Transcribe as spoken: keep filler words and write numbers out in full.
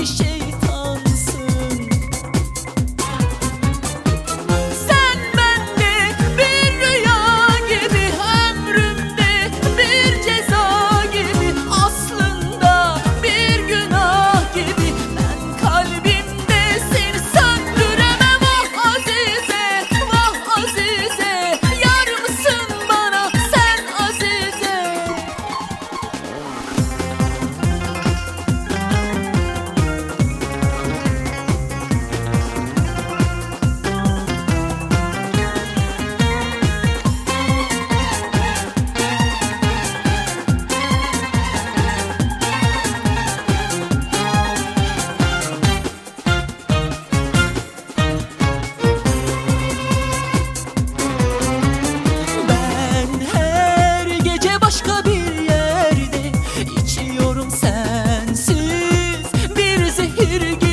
vahşi şeytansın. Sen bende bir rüya gibi, ömrümde bir ceza gibi, aslında bir günah gibi. Ben kalbimde seni söndüremem ah Azize, vah Azize. Yar mısın bana sen Azize? Ben her gece başka bir yerde içiyorum sensiz bir zehir gibi.